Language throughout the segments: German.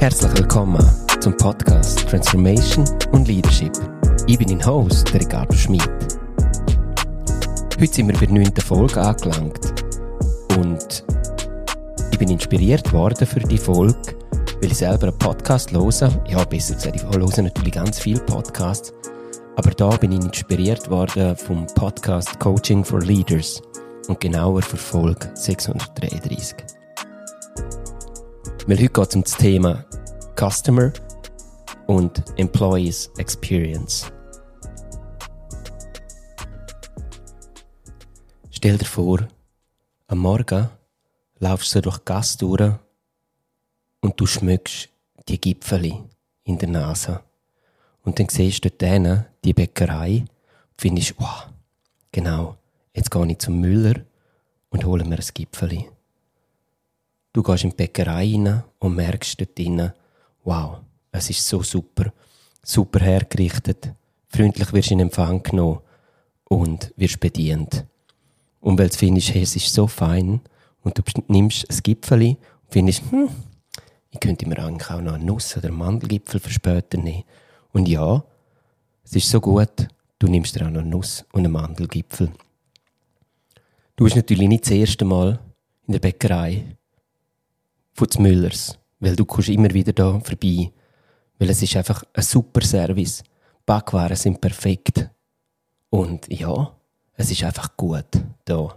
Herzlich willkommen zum Podcast Transformation und Leadership. Ich bin dein Host, Ricardo Schmid. Heute sind wir bei der 9. Folge angelangt und ich bin inspiriert worden für die Folge, weil ich selber einen Podcast höre. Ja, besser gesagt, ich höre natürlich ganz viele Podcasts, aber da bin ich inspiriert worden vom Podcast Coaching for Leaders und genauer für Folge 633. Weil heute geht es um das Thema Customer und Employees Experience. Stell dir vor, am Morgen laufst du durch die Gasse durch und du schmeckst die Gipfeli in der Nase. Und dann siehst du dort die Bäckerei und findest, wow, genau, jetzt gehe ich zum Müller und hole mir ein Gipfeli. Du gehst in die Bäckerei rein und merkst dort drinnen, wow, es ist so super, super hergerichtet, freundlich wirst du in Empfang genommen und wirst bedient. Und weil du findest, hey, es ist so fein und du nimmst ein Gipfeli und findest, ich könnte mir eigentlich auch noch einen Nuss- oder einen Mandelgipfel für später nehmen. Und ja, es ist so gut, du nimmst dir auch noch einen Nuss- und einen Mandelgipfel. Du bist natürlich nicht das erste Mal in der Bäckerei von des Müllers, weil du kommst immer wieder da vorbei, weil es ist einfach ein super Service. Die Backwaren sind perfekt und ja, es ist einfach gut da.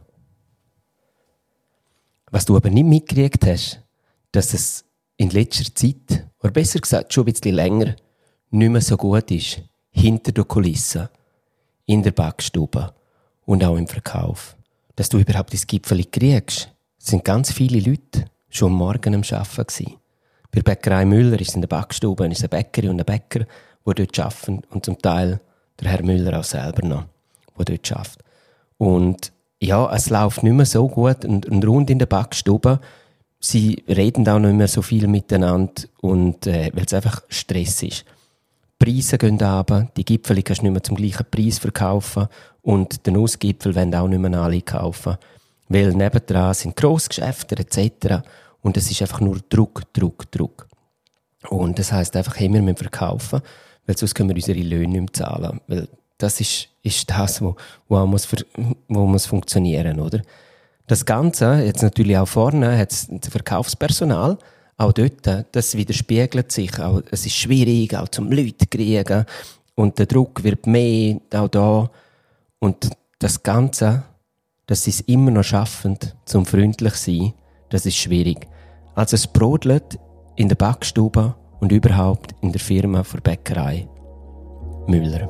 Was du aber nicht mitgekriegt hast, dass es in letzter Zeit, oder besser gesagt schon ein bisschen länger, nicht mehr so gut ist, hinter der Kulisse, in der Backstube und auch im Verkauf. Dass du überhaupt das Gipfeli kriegst, sind ganz viele Leute schon am Morgen am Arbeiten gewesen. Bei der Bäckerei Müller ist es in der Backstube ist eine Bäckerin und ein Bäcker, die dort arbeiten und zum Teil der Herr Müller auch selber noch, der dort arbeitet. Und ja, es läuft nicht mehr so gut und rund in der Backstube, sie reden auch nicht mehr so viel miteinander und weil es einfach Stress ist. Die Preise gehen runter, die Gipfel kannst du nicht mehr zum gleichen Preis verkaufen und den Nussgipfel wollen auch nicht mehr alle kaufen, weil nebendran sind Grossgeschäfte etc. Und es ist einfach nur Druck. Und das heisst einfach, hey, wir müssen verkaufen, weil sonst können wir unsere Löhne nicht mehr zahlen. Weil das ist das, wo muss funktionieren, oder? Das Ganze, jetzt natürlich auch vorne, hat das Verkaufspersonal, auch dort, das widerspiegelt sich. Auch, es ist schwierig, auch zum Leute zu kriegen. Und der Druck wird mehr, auch da. Und das Ganze, dass sie es immer noch schaffen, zum freundlich zu sein, das ist schwierig. Also es brodelt in der Backstube und überhaupt in der Firma für Bäckerei Müller.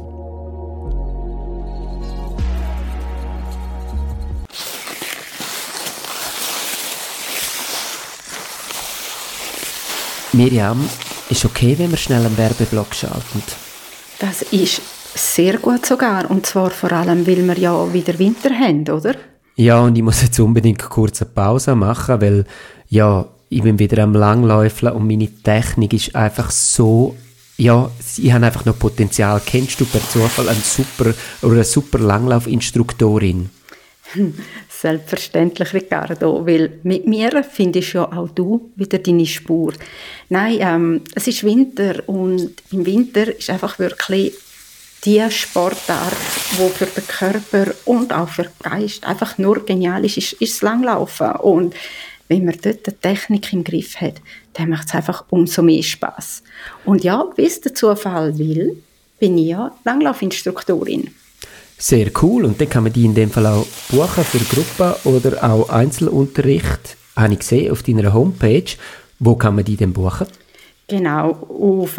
Miriam, ist okay, wenn wir schnell einen Werbeblock schalten? Das ist sehr gut sogar. Und zwar vor allem, weil wir ja wieder Winter haben, oder? Ja, und ich muss jetzt unbedingt kurz eine Pause machen, weil ja, ich bin wieder am Langläufeln und meine Technik ist einfach so, ja, ich habe einfach noch Potenzial. Kennst du per Zufall eine super Langlaufinstruktorin? Selbstverständlich, Ricardo, weil mit mir findest ja auch du wieder deine Spur. Nein, es ist Winter und im Winter ist einfach wirklich die Sportart, die für den Körper und auch für den Geist einfach nur genial ist das Langlaufen. Und wenn man dort die Technik im Griff hat, dann macht es einfach umso mehr Spass. Und ja, wie es der Zufall will, bin ich ja Langlaufinstruktorin. Sehr cool. Und dann kann man die in dem Fall auch buchen für Gruppen oder auch Einzelunterricht. Habe ich gesehen auf deiner Homepage. Wo kann man die denn buchen? Genau, auf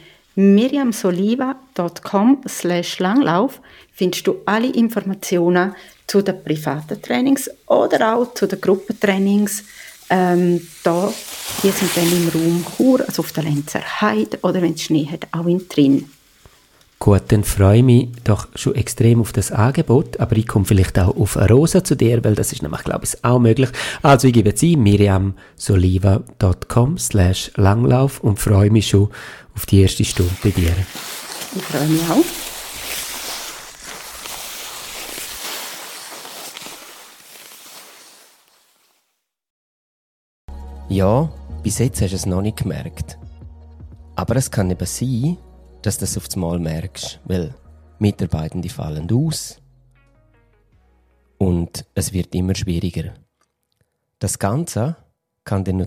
miriamsoliva.com/Langlauf findest du alle Informationen zu den privaten Trainings oder auch zu den Gruppentrainings. Die sind dann im Raum Chur, also auf der Lenzer Heide oder wenn es Schnee hat, auch in Trin. Gut, dann freue ich mich doch schon extrem auf das Angebot, aber ich komme vielleicht auch auf eine Rosa zu dir, weil das ist nämlich, glaube ich, auch möglich. Also ich gebe jetzt ein, miriamsoliva.com/Langlauf und freue mich schon auf die erste Stunde bei dir. Ich freue mich auch. Ja, bis jetzt hast du es noch nicht gemerkt. Aber es kann eben sein, dass du das auf einmal merkst, weil Mitarbeitende fallen aus und es wird immer schwieriger. Das Ganze kann sich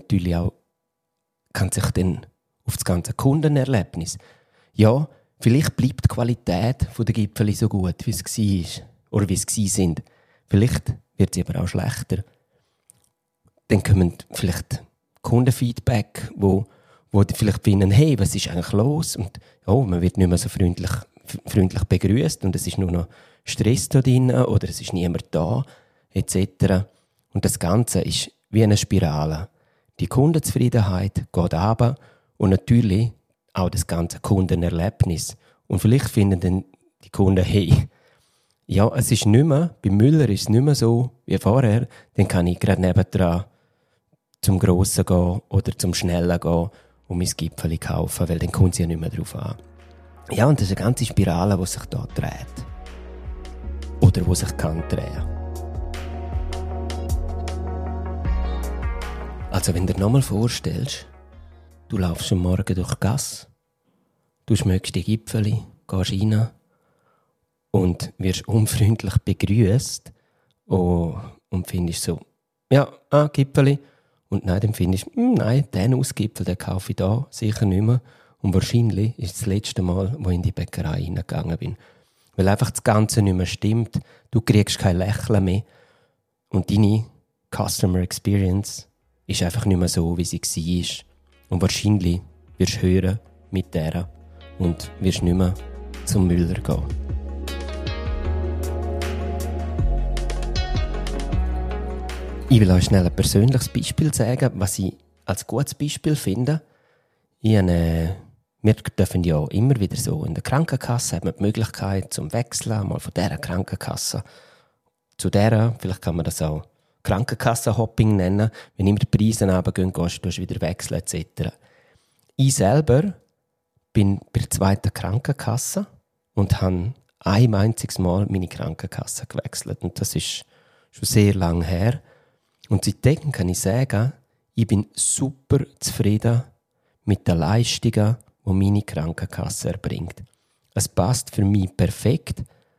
dann auf das ganze Kundenerlebnis. Ja, vielleicht bleibt die Qualität der Gipfel so gut, wie es war oder wie es sind. Vielleicht wird sie aber auch schlechter. Dann kommen vielleicht Kundenfeedback, wo die vielleicht finden, hey, was ist eigentlich los? Und man wird nicht mehr so freundlich begrüßt und es ist nur noch Stress da drin oder es ist niemand da, etc. Und das Ganze ist wie eine Spirale. Die Kundenzufriedenheit geht runter und natürlich auch das ganze Kundenerlebnis. Und vielleicht finden dann die Kunden, hey, ja, es ist nicht mehr, bei Müller ist es nicht mehr so wie vorher, dann kann ich gerade nebendran zum Grossen gehen oder zum Schnellen gehen und mein Gipfeli kaufen, weil dann kommt sie ja nicht mehr drauf an. Ja, und das ist eine ganze Spirale, die sich da dreht. Oder die sich kann drehen. Also wenn du dir nochmal vorstellst, du laufst am Morgen durch die Gasse, du schmeckst die Gipfeli, gehst rein und wirst unfreundlich begrüßt und findest so, ja, Gipfeli. Und nein, dann findest du, nein, den Ausgipfel, den kaufe ich da sicher nicht mehr. Und wahrscheinlich ist es das letzte Mal, wo ich in die Bäckerei reingegangen bin. Weil einfach das Ganze nicht mehr stimmt. Du kriegst kein Lächeln mehr. Und deine Customer Experience ist einfach nicht mehr so, wie sie war. Und wahrscheinlich wirst du hören mit der und wirst nicht mehr zum Müller gehen. Ich will euch schnell ein persönliches Beispiel sagen, was ich als gutes Beispiel finde. Wir dürfen ja immer wieder so in der Krankenkasse, haben wir die Möglichkeit zum Wechseln, mal von dieser Krankenkasse zu dieser. Vielleicht kann man das auch Krankenkassenhopping nennen. Wenn immer die Preise runtergehen, gehst du wieder wechseln etc. Ich selber bin bei der zweiten Krankenkasse und habe ein einziges Mal meine Krankenkasse gewechselt. Und das ist schon sehr lange her. Und seitdem kann ich sagen, ich bin super zufrieden mit den Leistungen, die meine Krankenkasse erbringt. Es passt für mich perfekt.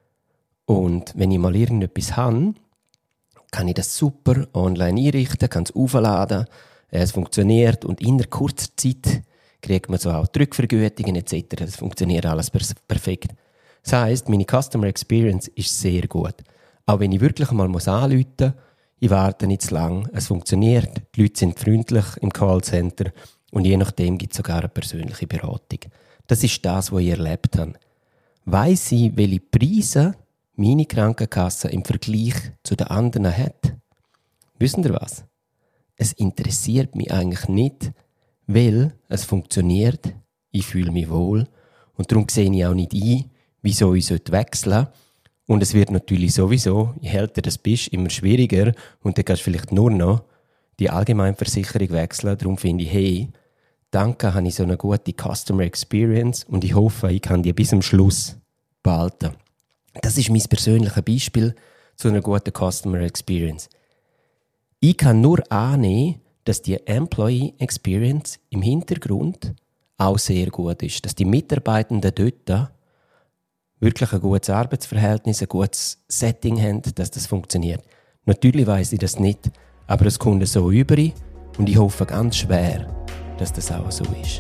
Und wenn ich mal irgendetwas habe, kann ich das super online einrichten, kann es aufladen, es funktioniert und in kurzer Zeit kriegt man so auch die Rückvergütungen etc. Das funktioniert alles perfekt. Das heisst, meine Customer Experience ist sehr gut. Auch wenn ich wirklich mal anrufen muss, ich warte nicht zu lang, es funktioniert, die Leute sind freundlich im Callcenter und je nachdem gibt es sogar eine persönliche Beratung. Das ist das, was ich erlebt habe. Weiss ich, welche Preise meine Krankenkasse im Vergleich zu den anderen hat? Wissen ihr was? Es interessiert mich eigentlich nicht, weil es funktioniert, ich fühle mich wohl und darum sehe ich auch nicht ein, wieso ich wechseln sollte. Und es wird natürlich sowieso, je älter du bist, immer schwieriger und dann kannst du vielleicht nur noch die Allgemeinversicherung wechseln. Darum finde ich, hey, danke, habe ich so eine gute Customer Experience und ich hoffe, ich kann die bis zum Schluss behalten. Das ist mein persönliches Beispiel zu einer guten Customer Experience. Ich kann nur annehmen, dass die Employee Experience im Hintergrund auch sehr gut ist. Dass die Mitarbeitenden dort wirklich ein gutes Arbeitsverhältnis, ein gutes Setting haben, dass das funktioniert. Natürlich weiss ich das nicht, aber es kommt so über und ich hoffe ganz schwer, dass das auch so ist.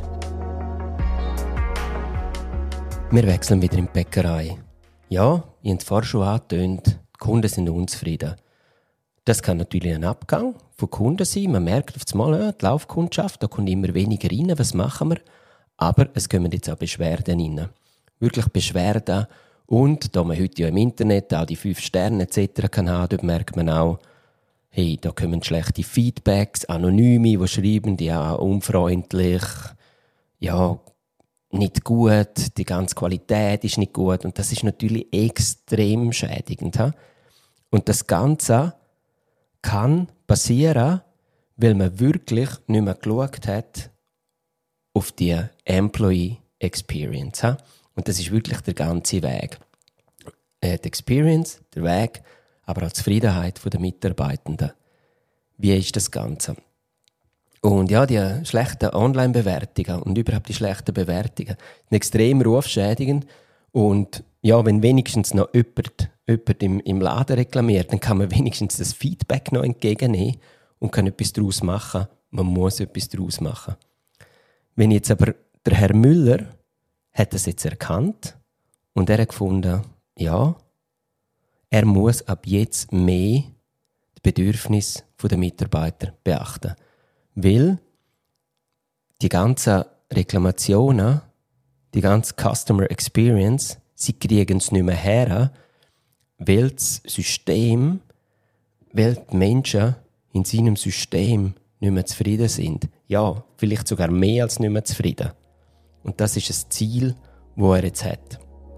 Wir wechseln wieder in die Bäckerei. Ja, ich habe es vorher schon angetönt, die Kunden sind unzufrieden. Das kann natürlich ein Abgang von Kunden sein. Man merkt auf einmal, die Laufkundschaft, da kommt immer weniger rein, was machen wir? Aber es kommen jetzt auch Beschwerden rein. Wirklich Beschwerden. Und da man heute ja im Internet auch die 5 Sterne etc. kann haben, dort merkt man auch, hey, da kommen schlechte Feedbacks, Anonyme, die schreiben, ja, unfreundlich, ja, nicht gut, die ganze Qualität ist nicht gut. Und das ist natürlich extrem schädigend. Und das Ganze kann passieren, weil man wirklich nicht mehr geschaut hat auf die Employee Experience. Und das ist wirklich der ganze Weg. Die Experience, der Weg, aber auch die Zufriedenheit der Mitarbeitenden. Wie ist das Ganze? Und ja, die schlechten Online-Bewertungen und überhaupt die schlechten Bewertungen sind extrem rufschädigend. Und ja, wenn wenigstens noch jemand im Laden reklamiert, dann kann man wenigstens das Feedback noch entgegennehmen und kann etwas daraus machen. Man muss etwas daraus machen. Wenn jetzt aber der Herr Müller hat das jetzt erkannt und er hat gefunden, ja, er muss ab jetzt mehr die Bedürfnisse der Mitarbeiter beachten. Weil die ganzen Reklamationen, die ganze Customer Experience, sie kriegen es nicht mehr her, weil das System, weil die Menschen in seinem System nicht mehr zufrieden sind. Ja, vielleicht sogar mehr als nicht mehr zufrieden. Und das ist ein Ziel, das er jetzt hat.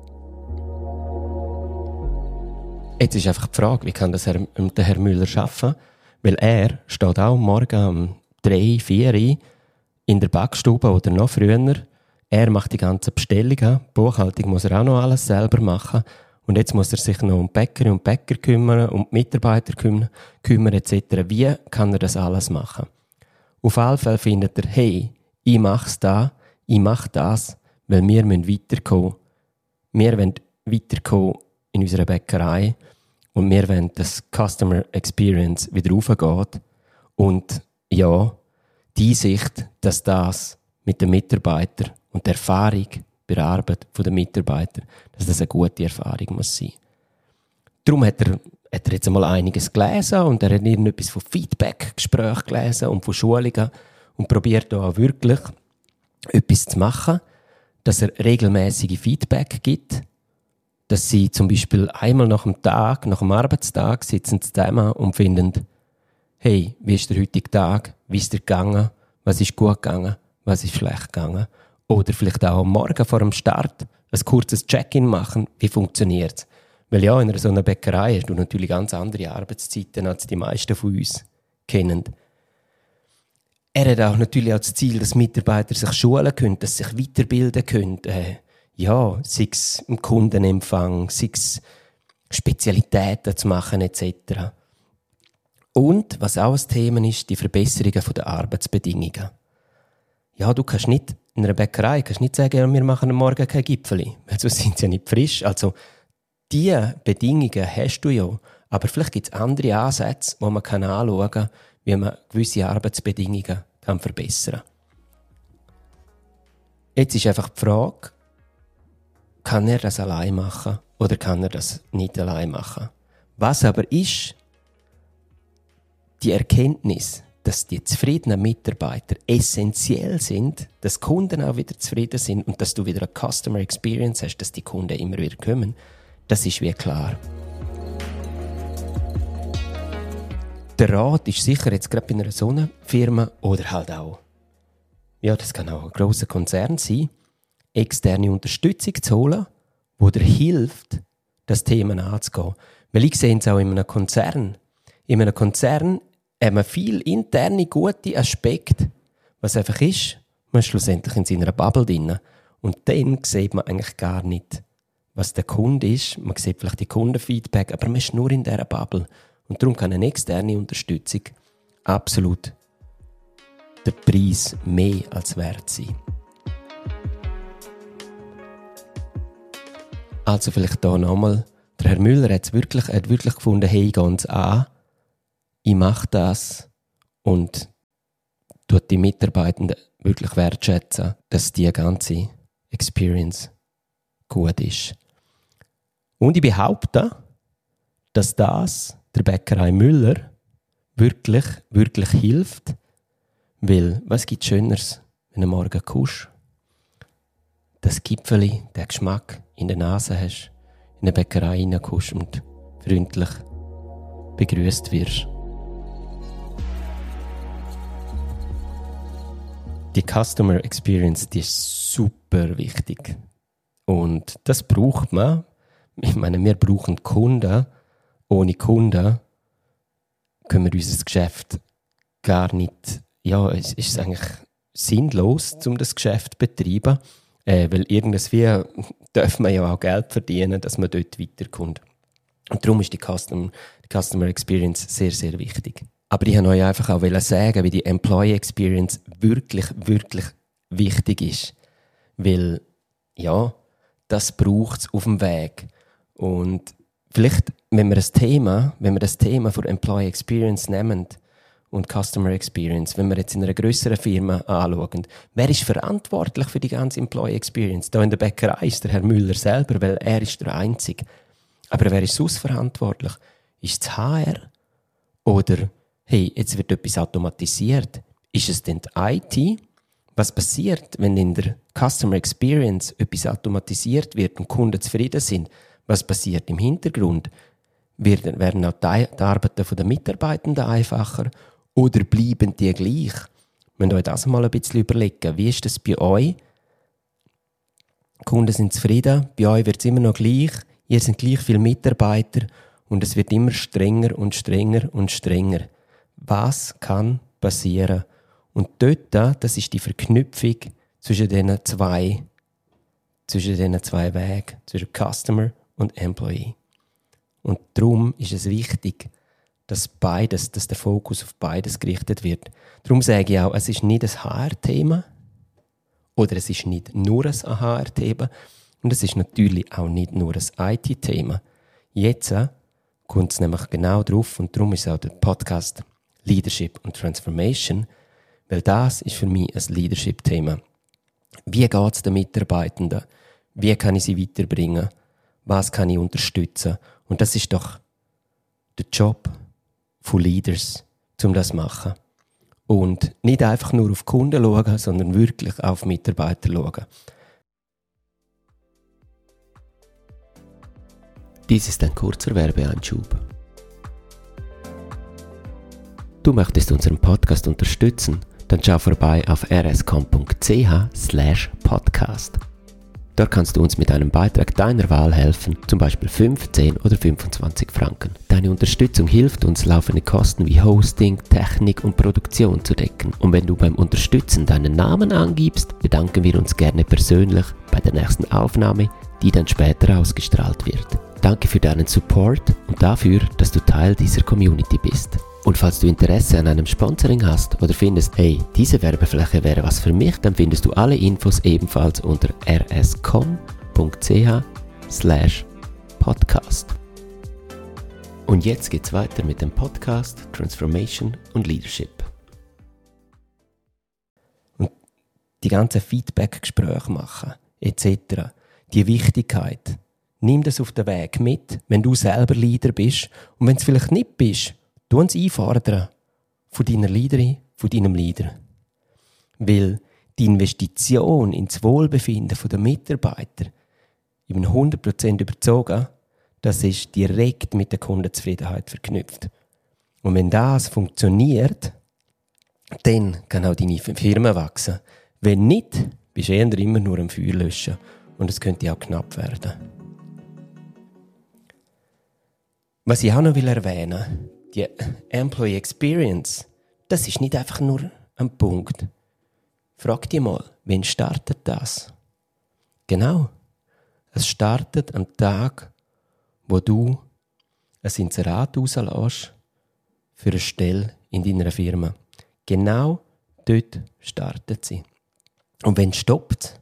Jetzt ist einfach die Frage, wie kann das der Herr Müller schaffen? Weil er steht auch morgen um 3, 4 Uhr in der Backstube oder noch früher. Er macht die ganzen Bestellungen. Buchhaltung muss er auch noch alles selber machen. Und jetzt muss er sich noch um Bäcker und Bäcker kümmern, um die Mitarbeiter kümmern etc. Wie kann er das alles machen? Auf alle Fälle findet er, hey, ich mache das, weil wir müssen weiterkommen. Wir wollen weiterkommen in unserer Bäckerei und wir wollen, dass Customer Experience wieder raufgeht. Und ja, die Einsicht, dass das mit den Mitarbeitern und der Erfahrung bei der Arbeit der Mitarbeiter, dass das eine gute Erfahrung muss sein. Darum hat er jetzt einmal einiges gelesen und er hat irgendetwas von Feedback-Gesprächen gelesen und von Schulungen und probiert da auch wirklich etwas zu machen, dass er regelmäßige Feedback gibt, dass sie zum Beispiel einmal nach dem Arbeitstag sitzen zusammen und finden, hey, wie ist der heutige Tag, wie ist der gegangen, was ist gut gegangen, was ist schlecht gegangen. Oder vielleicht auch am Morgen vor dem Start ein kurzes Check-in machen, wie funktioniert es. Weil ja, in so einer Bäckerei hast du natürlich ganz andere Arbeitszeiten, als die meisten von uns kennen. Er hat auch natürlich auch das Ziel, dass Mitarbeiter sich schulen können, dass sie sich weiterbilden können. Ja, sei es im Kundenempfang, sei es Spezialitäten zu machen etc. Und, was auch ein Thema ist, die Verbesserungen der Arbeitsbedingungen. Ja, du kannst nicht in einer Bäckerei nicht sagen, ja, wir machen am Morgen kein Gipfeli, weil sonst sind sie ja nicht frisch. Also, diese Bedingungen hast du ja, aber vielleicht gibt es andere Ansätze, die man anschauen kann, wie man gewisse Arbeitsbedingungen verbessern kann. Jetzt ist einfach die Frage, kann er das allein machen oder kann er das nicht allein machen? Was aber ist die Erkenntnis, dass die zufriedenen Mitarbeiter essentiell sind, dass Kunden auch wieder zufrieden sind und dass du wieder eine Customer Experience hast, dass die Kunden immer wieder kommen, das ist wie klar. Der Rat ist sicher jetzt gerade bei einer so einer Firma oder halt auch, ja, das kann auch ein grosser Konzern sein, externe Unterstützung zu holen, die dir hilft, das Thema anzugehen. Weil ich sehe es auch in einem Konzern. In einem Konzern haben wir viele interne gute Aspekte. Was einfach ist, man ist schlussendlich in seiner Bubble drin. Und dann sieht man eigentlich gar nicht, was der Kunde ist. Man sieht vielleicht die Kundenfeedback, aber man ist nur in dieser Bubble. Und darum kann eine externe Unterstützung absolut der Preis mehr als wert sein. Also vielleicht hier nochmal, der Herr Müller hat wirklich gefunden, hey, ich gehe es an, ich mache das und tut die Mitarbeitenden wirklich wertschätzen, dass die ganze Experience gut ist. Und ich behaupte, dass das der Bäckerei Müller wirklich, wirklich hilft, weil was gibt Schöneres, wenn du morgen kommst? Das Gipfeli, den Geschmack in der Nase hast, in eine Bäckerei reinkommst und freundlich begrüßt wirst. Die Customer Experience, die ist super wichtig. Und das braucht man. Ich meine, wir brauchen Kunden. Ohne Kunden können wir unser Geschäft gar nicht, ja, es ist eigentlich sinnlos, um das Geschäft zu betreiben. Weil irgendwie darf man ja auch Geld verdienen, dass man dort weiterkommt. Und darum ist die Customer Experience sehr, sehr wichtig. Aber ich wollte euch einfach auch sagen, wie die Employee Experience wirklich, wirklich wichtig ist. Weil, ja, das braucht es auf dem Weg. Und vielleicht, wenn wir das Thema von Employee Experience nehmen und Customer Experience, wenn wir jetzt in einer grösseren Firma anschauen, wer ist verantwortlich für die ganze Employee Experience? Da in der Bäckerei ist der Herr Müller selber, weil er ist der Einzige. Aber wer ist sonst verantwortlich? Ist es HR? Oder, hey, jetzt wird etwas automatisiert. Ist es denn die IT? Was passiert, wenn in der Customer Experience etwas automatisiert wird und Kunden zufrieden sind? Was passiert im Hintergrund? Werden auch die Arbeiten der Mitarbeitenden einfacher oder bleiben die gleich? Wenn ihr euch das mal ein bisschen überlegen, wie ist das bei euch? Die Kunden sind zufrieden, bei euch wird es immer noch gleich, ihr seid gleich viele Mitarbeiter und es wird immer strenger und strenger und strenger. Was kann passieren? Und dort, das ist die Verknüpfung zwischen diesen zwei Wegen, zwischen Customer und Employee. Und darum ist es wichtig, dass der Fokus auf beides gerichtet wird. Darum sage ich auch, es ist nicht ein HR-Thema oder es ist nicht nur ein HR-Thema und es ist natürlich auch nicht nur ein IT-Thema. Jetzt kommt es nämlich genau drauf und darum ist auch der Podcast Leadership und Transformation, weil das ist für mich ein Leadership-Thema. Wie geht es den Mitarbeitenden? Wie kann ich sie weiterbringen? Was kann ich unterstützen? Und das ist doch der Job von Leaders, um das zu machen. Und nicht einfach nur auf Kunden schauen, sondern wirklich auf Mitarbeiter schauen. Dies ist ein kurzer Werbeeinschub. Du möchtest unseren Podcast unterstützen? Dann schau vorbei auf rscom.ch/podcast. Dort kannst du uns mit einem Beitrag deiner Wahl helfen, zum Beispiel 5, 10 oder 25 Franken. Deine Unterstützung hilft uns, laufende Kosten wie Hosting, Technik und Produktion zu decken. Und wenn du beim Unterstützen deinen Namen angibst, bedanken wir uns gerne persönlich bei der nächsten Aufnahme, die dann später ausgestrahlt wird. Danke für deinen Support und dafür, dass du Teil dieser Community bist. Und falls du Interesse an einem Sponsoring hast oder findest, hey, diese Werbefläche wäre was für mich, dann findest du alle Infos ebenfalls unter rscom.ch/podcast. Und jetzt geht's weiter mit dem Podcast Transformation und Leadership. Und die ganzen Feedback-Gespräche machen, etc., die Wichtigkeit, nimm das auf den Weg mit, wenn du selber Leader bist und wenn es vielleicht nicht bist, tu uns einfordern von deiner Leaderin, von deinem Leader. Weil die Investition ins Wohlbefinden der Mitarbeiter, ich bin 100% überzeugt, das ist direkt mit der Kundenzufriedenheit verknüpft. Und wenn das funktioniert, dann kann auch deine Firma wachsen. Wenn nicht, bist du eher immer nur am Feuer löschen und es könnte auch knapp werden. Was ich auch noch erwähnen will, die Employee Experience, das ist nicht einfach nur ein Punkt. Frag dich mal, wann startet das? Genau, es startet am Tag, wo du ein Inserat rauslässt für eine Stelle in deiner Firma. Genau dort startet sie. Und wenn es stoppt,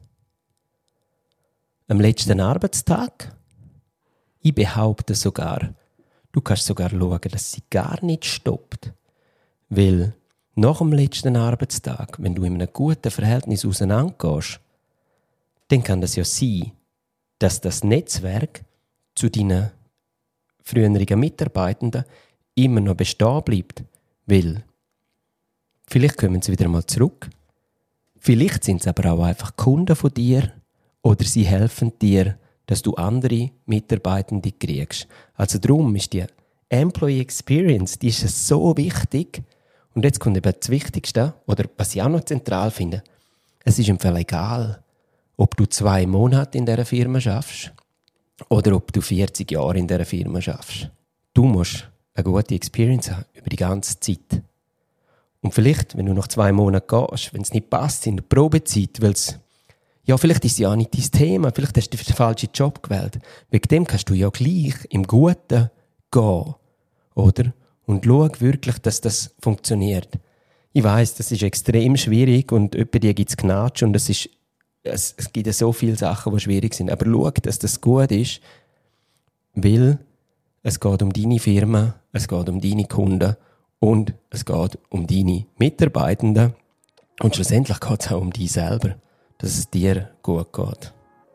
am letzten Arbeitstag, ich behaupte sogar, du kannst sogar schauen, dass sie gar nicht stoppt. Weil nach dem letzten Arbeitstag, wenn du in einem guten Verhältnis auseinandergehst, dann kann das ja sein, dass das Netzwerk zu deinen früheren Mitarbeitenden immer noch bestehen bleibt. Weil vielleicht kommen sie wieder mal zurück. Vielleicht sind es aber auch einfach Kunden von dir oder sie helfen dir, dass du andere Mitarbeitende kriegst. Also darum ist die Employee Experience, die ist so wichtig. Und jetzt kommt eben das Wichtigste, oder was ich auch noch zentral finde. Es ist im Fall egal, ob du 2 Monate in dieser Firma schaffst oder ob du 40 Jahre in dieser Firma schaffst. Du musst eine gute Experience haben über die ganze Zeit. Und vielleicht, wenn du nach 2 Monaten gehst, wenn es nicht passt in der Probezeit, weil es ja, vielleicht ist es ja nicht dein Thema, vielleicht hast du den falschen Job gewählt. Wegen dem kannst du ja gleich im Guten gehen, oder? Und schau wirklich, dass das funktioniert. Ich weiss, das ist extrem schwierig und etwa die gibt es Gnatsch und es gibt ja so viele Sachen, die schwierig sind. Aber schau, dass das gut ist, weil es geht um deine Firma, es geht um deine Kunden und es geht um deine Mitarbeitenden. Und schlussendlich geht es auch um dich selber, dass es dir gut geht.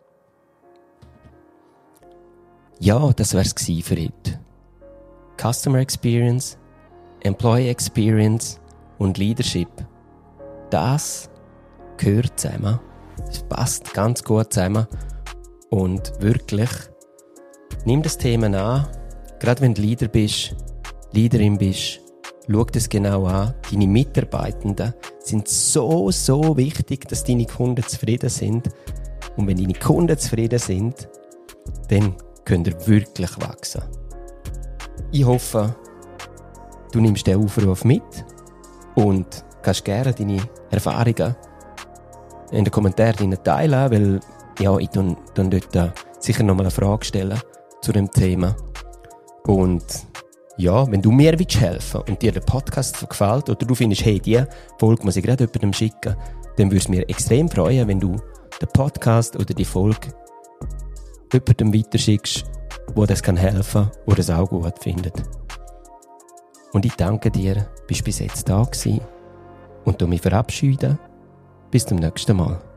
Ja, das wär's gsi für heute. Customer Experience, Employee Experience und Leadership. Das gehört zusammen. Es passt ganz gut zusammen. Und wirklich, nimm das Thema an. Gerade wenn du Leader bist, Leaderin bist, schau das genau an. Deine Mitarbeitenden sind so wichtig, dass deine Kunden zufrieden sind. Und wenn deine Kunden zufrieden sind, dann könnt ihr wirklich wachsen. Ich hoffe, du nimmst den Aufruf mit und kannst gerne deine Erfahrungen in den Kommentaren teilen, weil ja, ich dann dort sicher nochmal eine Frage stellen zu dem Thema. Und ja, wenn du mir helfen willst und dir der Podcast gefällt oder du findest, hey, die Folge muss ich gerade jemandem schicken, dann würde es mir extrem freuen, wenn du den Podcast oder die Folge jemandem weiterschickst, wo das helfen kann oder es auch gut findet. Und ich danke dir, bist bis jetzt da gewesen und mich verabschieden. Bis zum nächsten Mal.